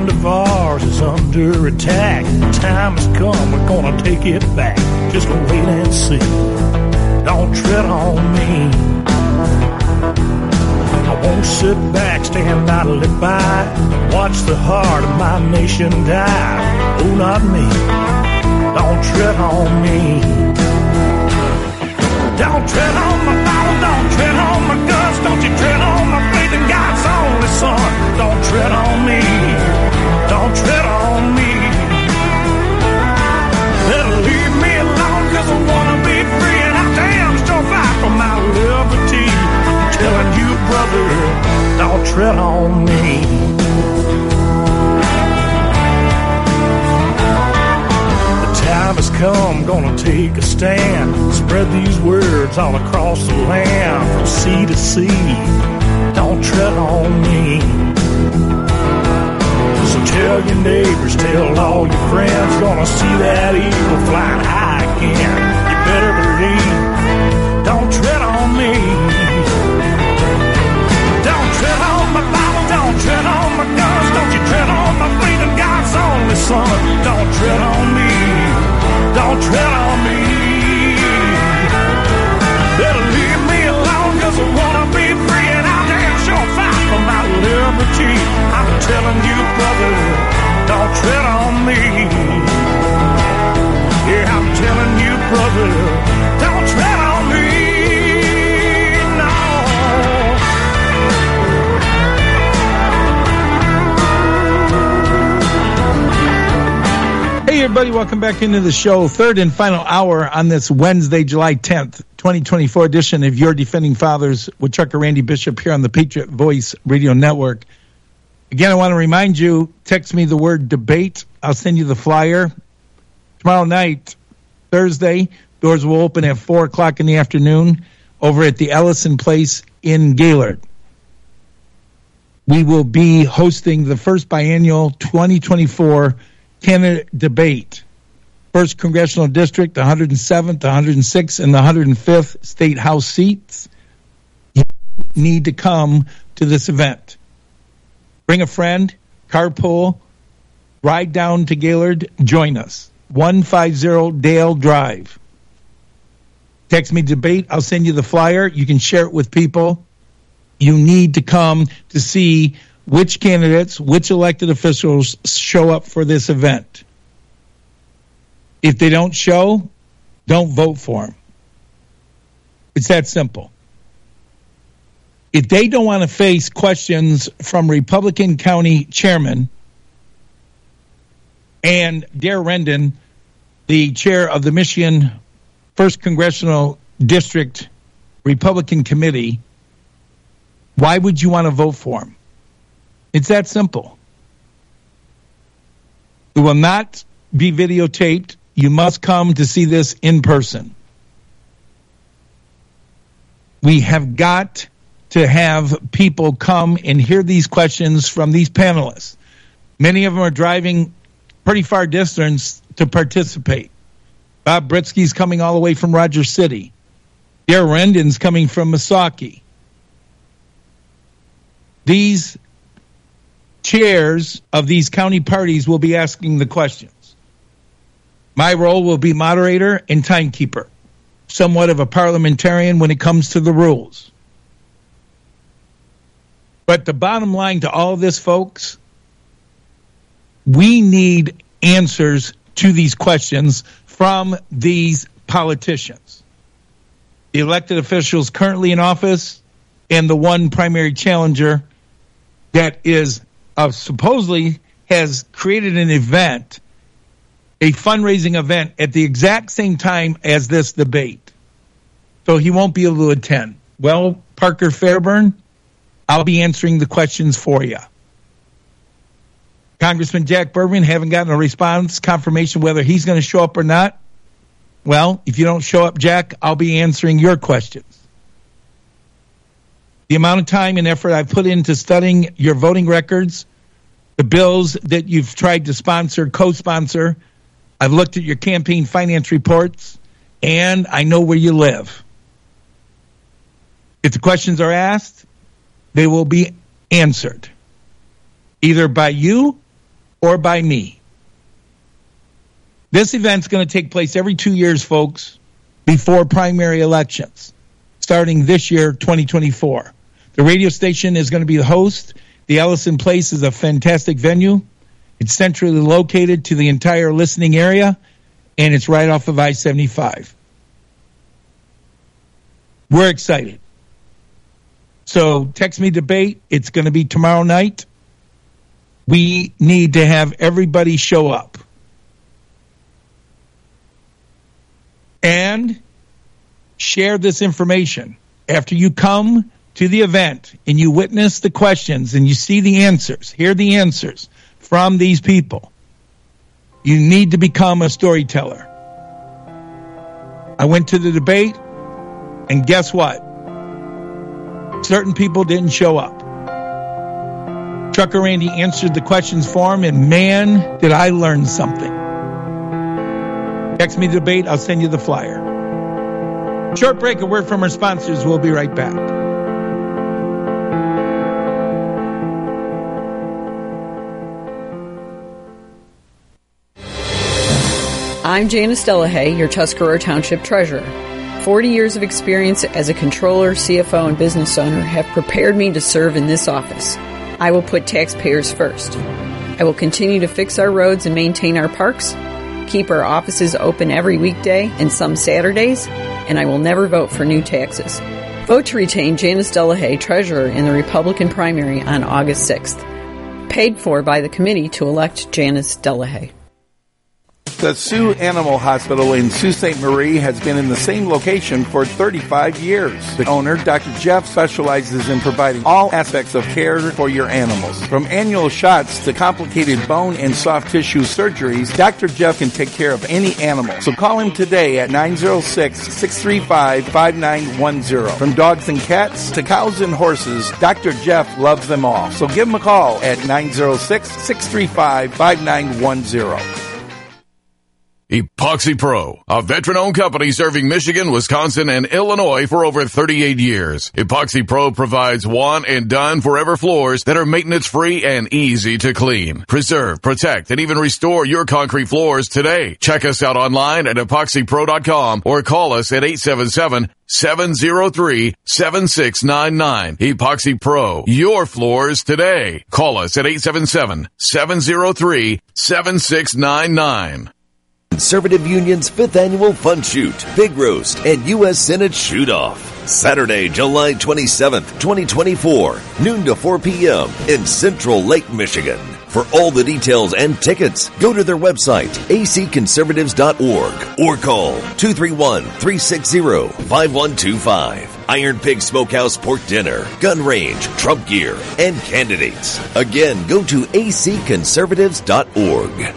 land of ours is under attack. The time has come, we're gonna take it back. Just wait and see. Don't tread on me. I won't sit back, stand idly by, watch the heart of my nation die. Oh, not me. Don't tread on me. Don't tread on my Bible, don't tread on my guns, don't you tread on my faith in God's only Son. Don't tread on me, don't tread on me. Better leave me alone, cause I wanna be free, and I damn sure fight for my liberty. I'm telling you, brother, don't tread on me. Time has come, gonna take a stand. Spread these words all across the land, from sea to sea. Don't tread on me. So tell your neighbors, tell all your friends, gonna see that eagle flying high again. You better believe. Don't tread on me. Don't tread on my Bible, don't tread on my guns, don't you tread on my faith in God's only Son. Don't tread on me. Don't tread on me. Better leave me alone, cause I wanna be free, and I'll damn sure fight for my liberty. I'm telling you, brother, don't tread on me. Yeah, I'm telling you, brother, don't tread on me. No. Hey, everybody, welcome back into the show. Third and final hour on this Wednesday, July 10th, 2024 edition of Your Defending Fathers with Chuck and Randy Bishop here on the Patriot Voice Radio Network. Again, I want to remind you, text me the word debate. I'll send you the flyer. Tomorrow night, Thursday, doors will open at 4 o'clock in the afternoon over at the Ellison Place in Gaylord. We will be hosting the first biennial 2024 candidate debate. 1st Congressional District, the 107th, the 106th, and the 105th state house seats. You need to come to this event. Bring a friend, carpool, ride down to Gaylord, join us. 150 Dale Drive. Text me debate, I'll send you the flyer. You can share it with people. You need to come to see which candidates, which elected officials show up for this event. If they don't show, don't vote for them. It's that simple. If they don't want to face questions from Republican County Chairman and Dare Rendon, the chair of the Michigan 1st Congressional District Republican Committee, why would you want to vote for him? It's that simple. It will not be videotaped. You must come to see this in person. We have got to have people come and hear these questions from these panelists. Many of them are driving pretty far distance to participate. Bob Britsky's coming all the way from Rogers City. Dare Rendon's coming from Missaukee. These chairs of these county parties will be asking the questions. My role will be moderator and timekeeper, somewhat of a parliamentarian when it comes to the rules. But the bottom line to all of this, folks, we need answers to these questions from these politicians. The elected officials currently in office and the one primary challenger that is supposedly has created an event, a fundraising event at the exact same time as this debate. So he won't be able to attend. Well, Parker Fairburn, I'll be answering the questions for you. Congressman Jack Bergman, haven't gotten a response, confirmation whether he's going to show up or not. Well, if you don't show up, Jack, I'll be answering your questions. The amount of time and effort I've put into studying your voting records, the bills that you've tried to sponsor, co-sponsor, I've looked at your campaign finance reports, and I know where you live. If the questions are asked, they will be answered, either by you or by me. This event's going to take place every 2 years, folks, before primary elections, starting this year, 2024. The radio station is going to be the host. The Ellison Place is a fantastic venue. It's centrally located to the entire listening area, and it's right off of I-75. We're excited. So text me debate. It's going to be tomorrow night. We need to have everybody show up. And share this information. After you come to the event and you witness the questions and you see the answers, hear the answers from these people, you need to become a storyteller. I went to the debate, and guess what? Certain people didn't show up. Trucker Randy answered the questions for him, and man, did I learn something. Text me the debate. I'll send you the flyer. Short break, a word from our sponsors. We'll be right back. I'm Janice Delahaye, your Tuscarora Township Treasurer. 40 years of experience as a controller, CFO, and business owner have prepared me to serve in this office. I will put taxpayers first. I will continue to fix our roads and maintain our parks, keep our offices open every weekday and some Saturdays, and I will never vote for new taxes. Vote to retain Janice Delahaye, Treasurer, in the Republican primary on August 6th. Paid for by the committee to elect Janice Delahaye. The Sioux Animal Hospital in Sault Ste. Marie has been in the same location for 35 years. The owner, Dr. Jeff, specializes in providing all aspects of care for your animals. From annual shots to complicated bone and soft tissue surgeries, Dr. Jeff can take care of any animal. So call him today at 906-635-5910. From dogs and cats to cows and horses, Dr. Jeff loves them all. So give him a call at 906-635-5910. Epoxy Pro, a veteran-owned company serving Michigan, Wisconsin, and Illinois for over 38 years. Epoxy Pro provides one and done forever floors that are maintenance-free and easy to clean. Preserve, protect, and even restore your concrete floors today. Check us out online at epoxypro.com or call us at 877-703-7699. Epoxy Pro, your floors today. Call us at 877-703-7699. Conservative Union's 5th Annual Fun Shoot, Pig Roast, and U.S. Senate Shoot-Off. Saturday, July 27th, 2024, noon to 4 p.m. in Central Lake, Michigan. For all the details and tickets, go to their website, acconservatives.org, or call 231-360-5125. Iron Pig Smokehouse Pork Dinner, gun range, Trump gear, and candidates. Again, go to acconservatives.org.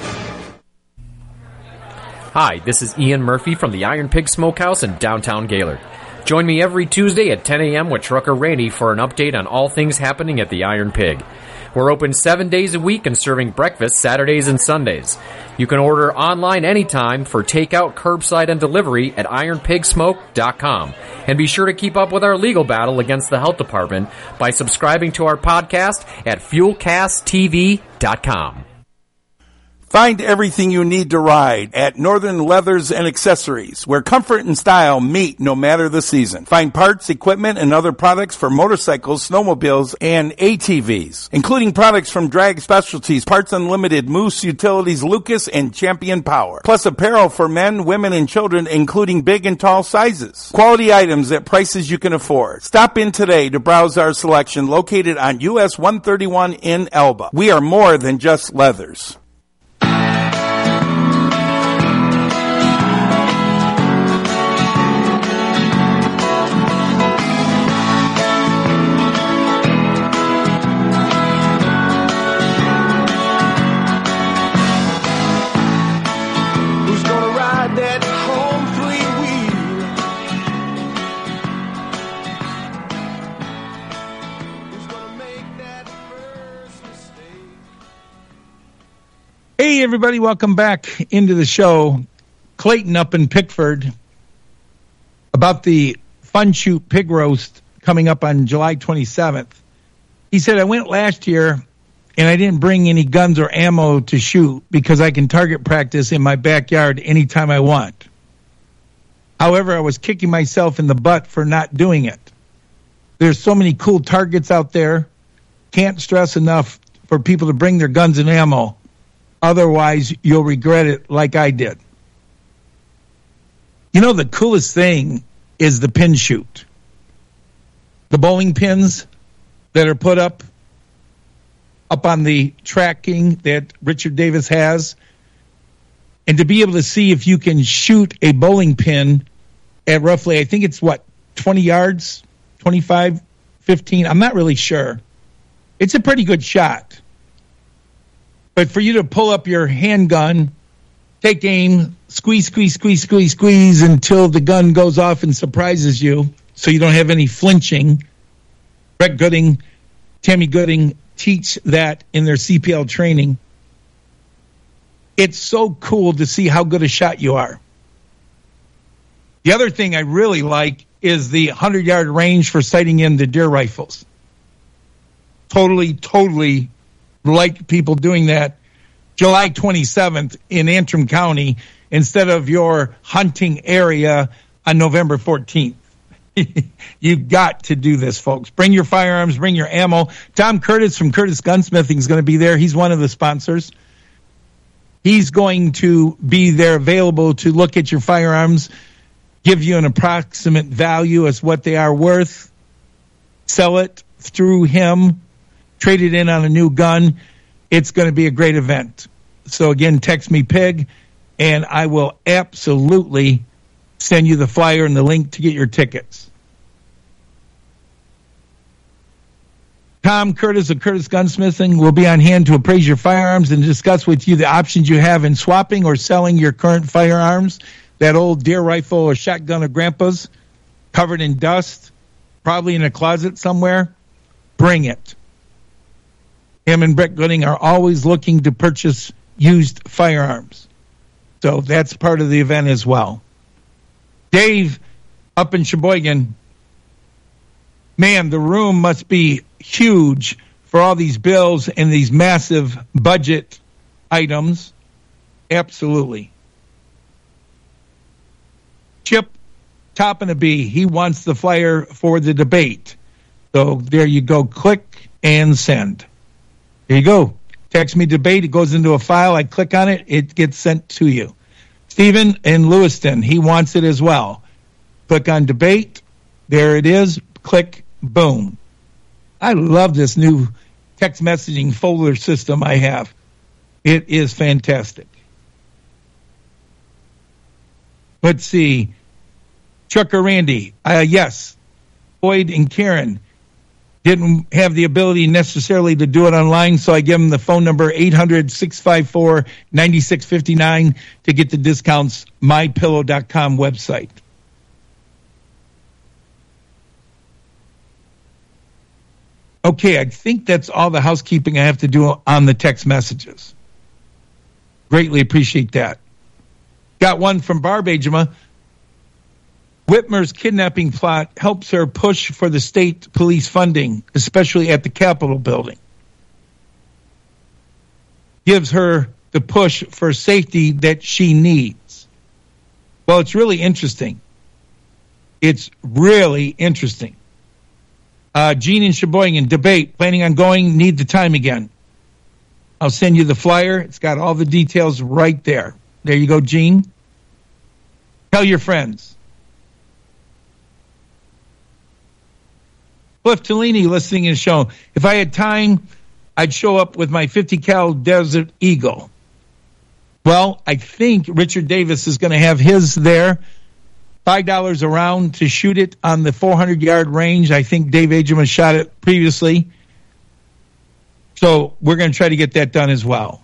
Hi, this is Ian Murphy from the Iron Pig Smokehouse in downtown Gaylord. Join me every Tuesday at 10 a.m. with Trucker Randy for an update on all things happening at the Iron Pig. We're open 7 days a week and serving breakfast Saturdays and Sundays. You can order online anytime for takeout, curbside, and delivery at ironpigsmoke.com. And be sure to keep up with our legal battle against the health department by subscribing to our podcast at fuelcasttv.com. Find everything you need to ride at Northern Leathers and Accessories, where comfort and style meet no matter the season. Find parts, equipment, and other products for motorcycles, snowmobiles, and ATVs, including products from Drag Specialties, Parts Unlimited, Moose Utilities, Lucas, and Champion Power. Plus apparel for men, women, and children, including big and tall sizes. Quality items at prices you can afford. Stop in today to browse our selection located on US 131 in Elba. We are more than just leathers. Hey, everybody, welcome back into the show. Clayton up in Pickford about the Fun Shoot Pig Roast coming up on July 27th. He said, I went last year and I didn't bring any guns or ammo to shoot because I can target practice in my backyard anytime I want. However, I was kicking myself in the butt for not doing it. There's so many cool targets out there. Can't stress enough for people to bring their guns and ammo. Otherwise, you'll regret it like I did. You know, the coolest thing is the pin shoot. The bowling pins that are put up on the tracking that Richard Davis has. And to be able to see if you can shoot a bowling pin at roughly, I think it's 20 yards, 25, 15. I'm not really sure. It's a pretty good shot. But for you to pull up your handgun, take aim, squeeze until the gun goes off and surprises you so you don't have any flinching. Brett Gooding, Tammy Gooding teach that in their CPL training. It's so cool to see how good a shot you are. The other thing I really like is the 100-yard range for sighting in the deer rifles. Totally like people doing that. July 27th in Antrim County instead of your hunting area on November 14th. You've got to do this, folks. Bring your firearms, bring your ammo. Tom Curtis from Curtis Gunsmithing is going to be there. He's one of the sponsors. He's going to be there available to look at your firearms, give you an approximate value as what they are worth, sell it through him, trade it in on a new gun. It's going to be a great event. So, again, text me PIG, and I will absolutely send you the flyer and the link to get your tickets. Tom Curtis of Curtis Gunsmithing will be on hand to appraise your firearms and discuss with you the options you have in swapping or selling your current firearms. That old deer rifle or shotgun of Grandpa's, covered in dust, probably in a closet somewhere. Bring it. Him and Brett Gooding are always looking to purchase used firearms. So that's part of the event as well. Dave, up in Sheboygan, man, the room must be huge for all these bills and these massive budget items. Absolutely. Chip, top and a B, he wants the flyer for the debate. So there you go. Click and send. There you go. Text me debate. It goes into a file. I click on it. It gets sent to you. Stephen in Lewiston, he wants it as well. Click on debate. There it is. Click. Boom. I love this new text messaging folder system I have. It is fantastic. Let's see. Trucker Randy. Yes. Boyd and Karen didn't have the ability necessarily to do it online, so I give them the phone number 800-654-9659 to get the discounts, mypillow.com website. Okay, I think that's all the housekeeping I have to do on the text messages. Greatly appreciate that. Got one from Barb Ajama. Whitmer's kidnapping plot helps her push for the state police funding, especially at the Capitol building. Gives her the push for safety that she needs. Well, it's really interesting. It's really interesting. Gene in Sheboygan, debate, planning on going, need the time again. I'll send you the flyer. It's got all the details right there. There you go, Gene. Tell your friends. Cliff Tellini listening in the show. If I had time, I'd show up with my 50 cal Desert Eagle. Well, I think Richard Davis is going to have his there. $5 a round to shoot it on the 400-yard range. I think Dave Ajama shot it previously. So we're going to try to get that done as well.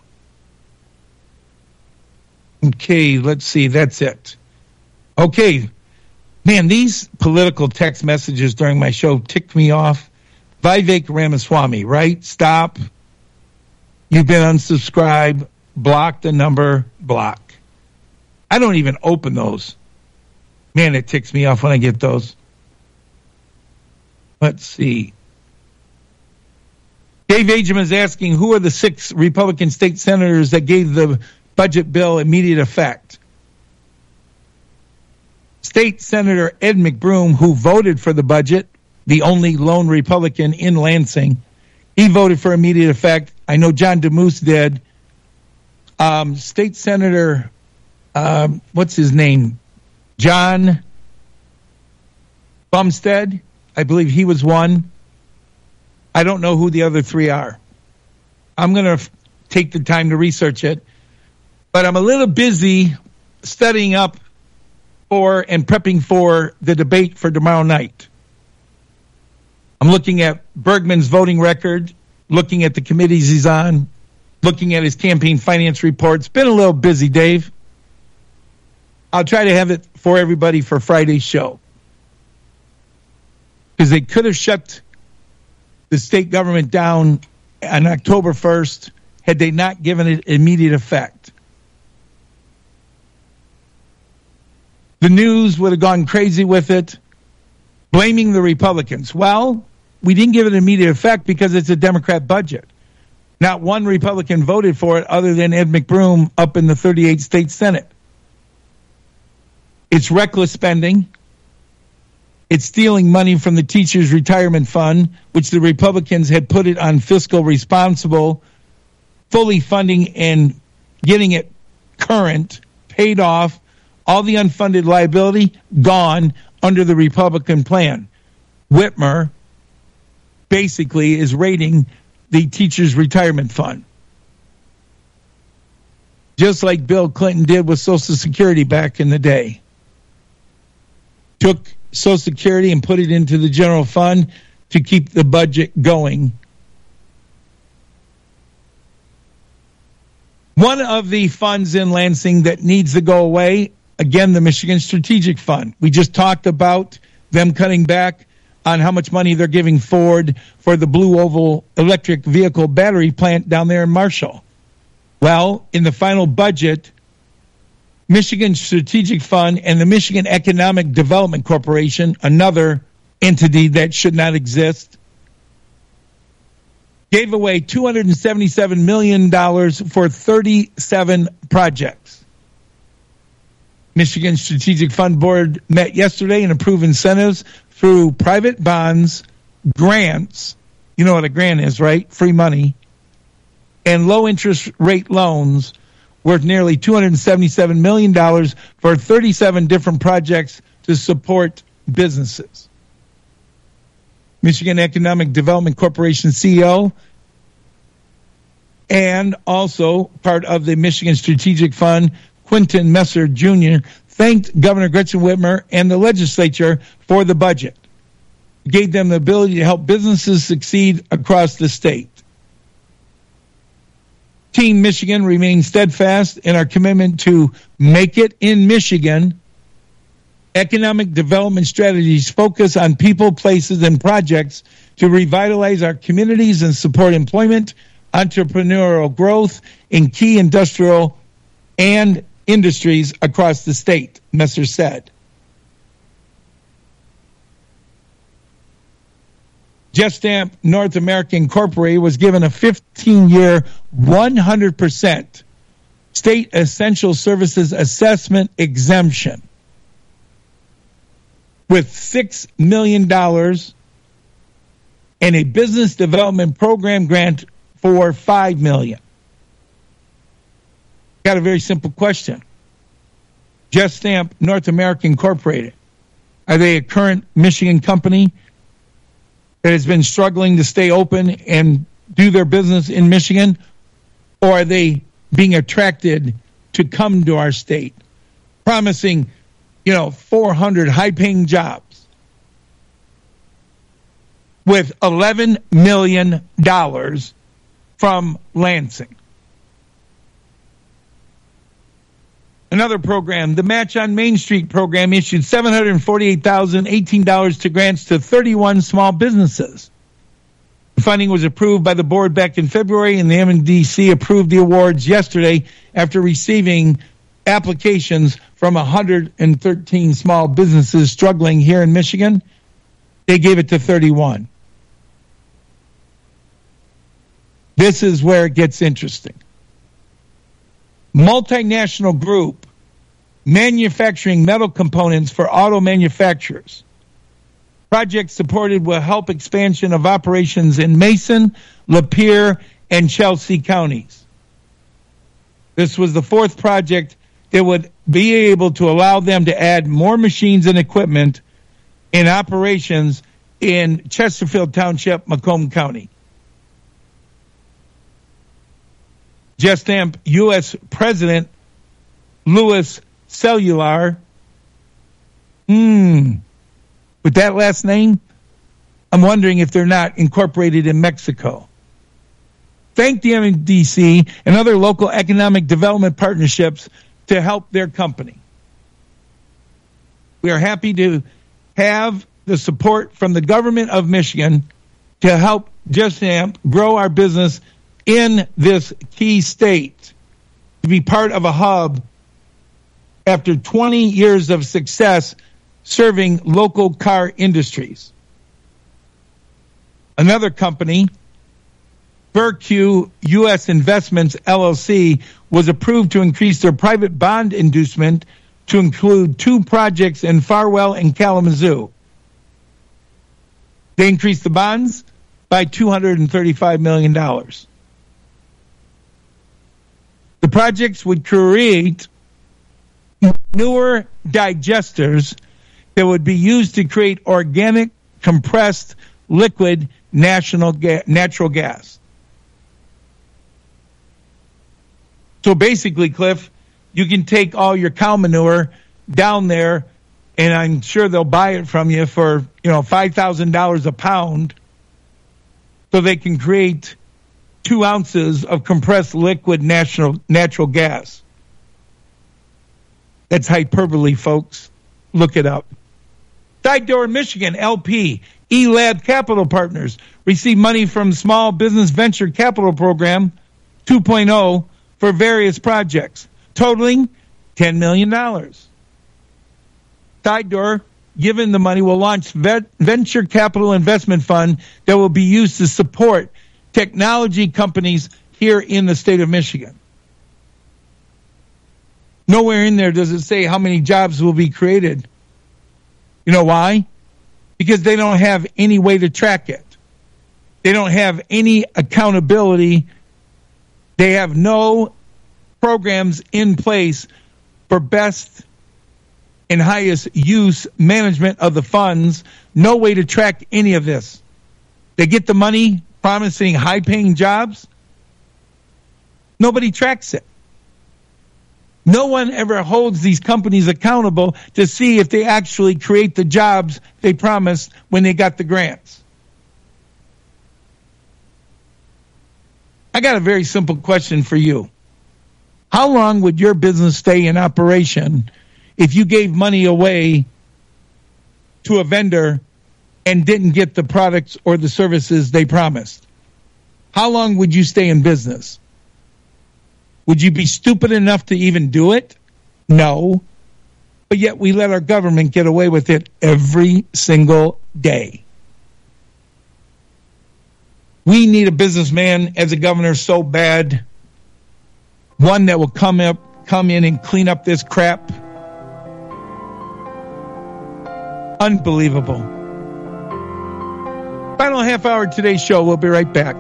Okay, let's see. That's it. Okay. Man, these political text messages during my show ticked me off. Vivek Ramaswamy, right? Stop. You've been unsubscribed. Block the number. Block. I don't even open those. Man, it ticks me off when I get those. Let's see. Dave Agem is asking, who are the 6 Republican state senators that gave the budget bill immediate effect? State Senator Ed McBroom, who voted for the budget, the only lone Republican in Lansing, he voted for immediate effect. I know John DeMoose did. State Senator, what's his name? John Bumstead, I believe he was one. I don't know who the other 3 are. I'm going to take the time to research it. But I'm a little busy studying up for and prepping for the debate for tomorrow night. I'm looking at Bergman's voting record, looking at the committees he's on, looking at his campaign finance report. It's been a little busy, Dave. I'll try to have it for everybody for Friday's show. Because they could have shut the state government down on October 1st had they not given it immediate effect. The news would have gone crazy with it, blaming the Republicans. Well, we didn't give it immediate effect because it's a Democrat budget. Not one Republican voted for it other than Ed McBroom up in the 38th state Senate. It's reckless spending. It's stealing money from the teachers' retirement fund, which the Republicans had put it on fiscal responsible, fully funding and getting it current, paid off, all the unfunded liability gone under the Republican plan. Whitmer basically is raiding the teachers' retirement fund. Just like Bill Clinton did with Social Security back in the day. Took Social Security and put it into the general fund to keep the budget going. One of the funds in Lansing that needs to go away, again, the Michigan Strategic Fund. We just talked about them cutting back on how much money they're giving Ford for the Blue Oval electric vehicle battery plant down there in Marshall. Well, in the final budget, Michigan Strategic Fund and the Michigan Economic Development Corporation, another entity that should not exist, gave away $277 million for 37 projects. Michigan Strategic Fund Board met yesterday and approved incentives through private bonds, grants, you know what a grant is, right? Free money, and low interest rate loans worth nearly $277 million for 37 different projects to support businesses. Michigan Economic Development Corporation CEO and also part of the Michigan Strategic Fund, Quentin Messer Jr., thanked Governor Gretchen Whitmer and the legislature for the budget. It gave them the ability to help businesses succeed across the state. Team Michigan remains steadfast in our commitment to make it in Michigan. Economic development strategies focus on people, places, and projects to revitalize our communities and support employment, entrepreneurial growth in key industrial and industries across the state, Messer said. Gestamp North America Incorporated was given a 15-year, 100% state essential services assessment exemption with $6 million and a business development program grant for $5 million. Got a very simple question. Gestamp North America Incorporated, are they a current Michigan company that has been struggling to stay open and do their business in Michigan, or are they being attracted to come to our state, promising, 400 high-paying jobs with $11 million from Lansing? Another program, the Match on Main Street program, issued $748,018 to grants to 31 small businesses. The funding was approved by the board back in February, and the MDC approved the awards yesterday after receiving applications from 113 small businesses struggling here in Michigan. They gave it to 31. This is where it gets interesting. Multinational group manufacturing metal components for auto manufacturers. Project supported will help expansion of operations in Mason, Lapeer, and Chelsea counties. This was the fourth project that would be able to allow them to add more machines and equipment in operations in Chesterfield Township, Macomb County. Gestamp U.S. President Louis Cellular. With that last name, I'm wondering if they're not incorporated in Mexico. Thank the MDC and other local economic development partnerships to help their company. We are happy to have the support from the government of Michigan to help Gestamp grow our business in this key state, to be part of a hub after 20 years of success serving local car industries. Another company, Burq U.S. Investments, LLC, was approved to increase their private bond inducement to include 2 projects in Farwell and Kalamazoo. They increased the bonds by $235 million. The projects would create newer digesters that would be used to create organic, compressed, liquid natural gas. So basically, Cliff, you can take all your cow manure down there, and I'm sure they'll buy it from you for, $5,000 a pound, so they can create 2 ounces of compressed liquid natural gas. That's hyperbole, folks. Look it up. Side Door Michigan, LP, eLab Capital Partners, received money from Small Business Venture Capital Program 2.0 for various projects, totaling $10 million. Side Door, given the money, will launch venture capital investment fund that will be used to support technology companies here in the state of Michigan. Nowhere in there does it say how many jobs will be created. You know why? Because they don't have any way to track it. They don't have any accountability. They have no programs in place for best and highest use management of the funds. No way to track any of this. They get the money promising high-paying jobs. Nobody tracks it. No one ever holds these companies accountable to see if they actually create the jobs they promised when they got the grants. I got a very simple question for you. How long would your business stay in operation if you gave money away to a vendor and didn't get the products or the services they promised? How long would you stay in business? Would you be stupid enough to even do it? No. But yet we let our government get away with it every single day. We need a businessman as a governor so bad. One that will come in and clean up this crap. Unbelievable. Final half hour of today's show. We'll be right back.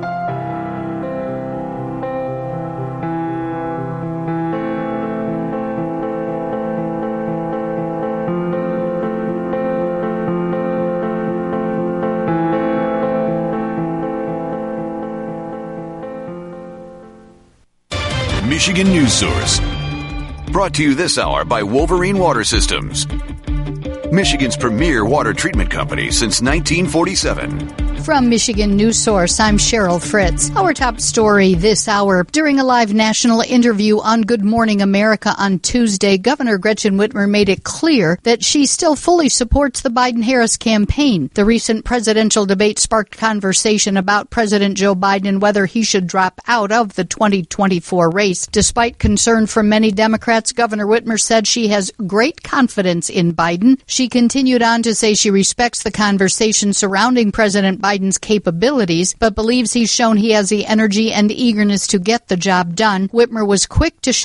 Michigan News Source. Brought to you this hour by Wolverine Water Systems, Michigan's premier water treatment company since 1947. From Michigan News Source, I'm Cheryl Fritz. Our top story this hour. During a live national interview on Good Morning America on Tuesday, Governor Gretchen Whitmer made it clear that she still fully supports the Biden-Harris campaign. The recent presidential debate sparked conversation about President Joe Biden and whether he should drop out of the 2024 race. Despite concern from many Democrats, Governor Whitmer said she has great confidence in Biden. She continued on to say she respects the conversation surrounding President Biden Biden's capabilities, but believes he's shown he has the energy and eagerness to get the job done. Whitmer was quick to